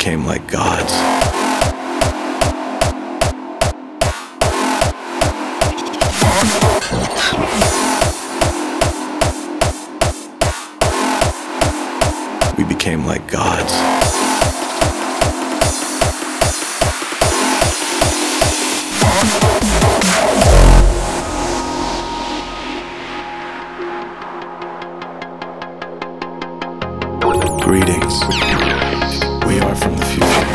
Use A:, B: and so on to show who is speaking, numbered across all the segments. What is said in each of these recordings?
A: became like gods. We became like gods. Greetings. We are from the future.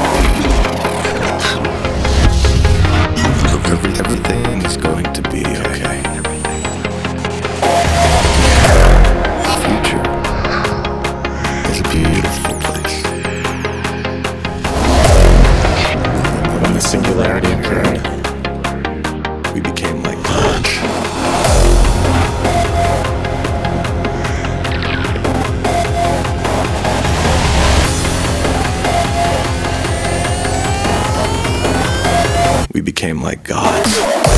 A: Everything is going to be okay. The future is a beautiful place. When the singularity occurred, we became like gods. We became like gods.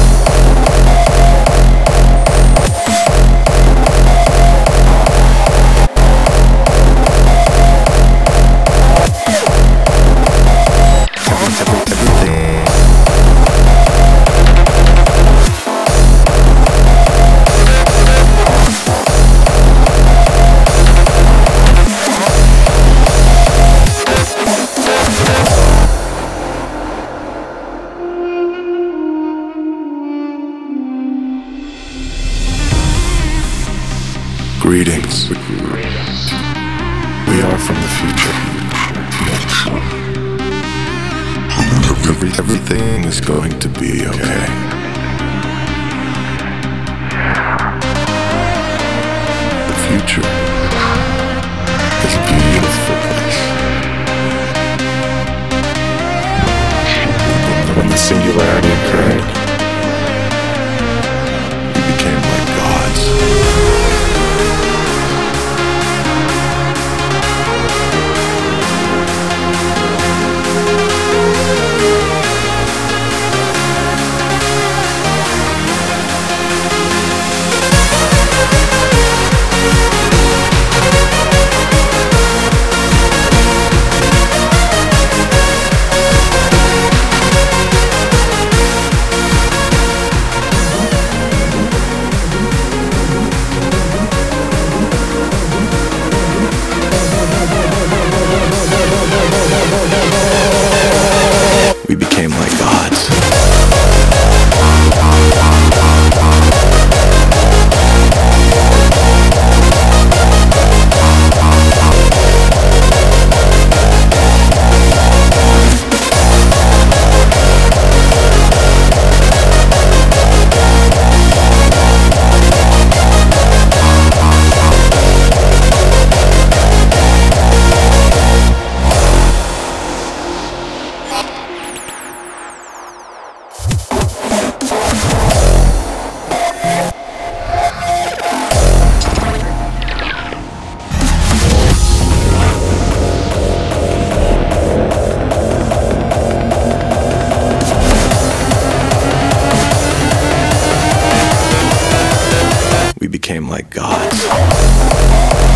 A: Greetings. We are from the future. Everything is going to be okay. The future is a beautiful place. When the singularity occurred, we became like gods. We became like gods. We became like gods.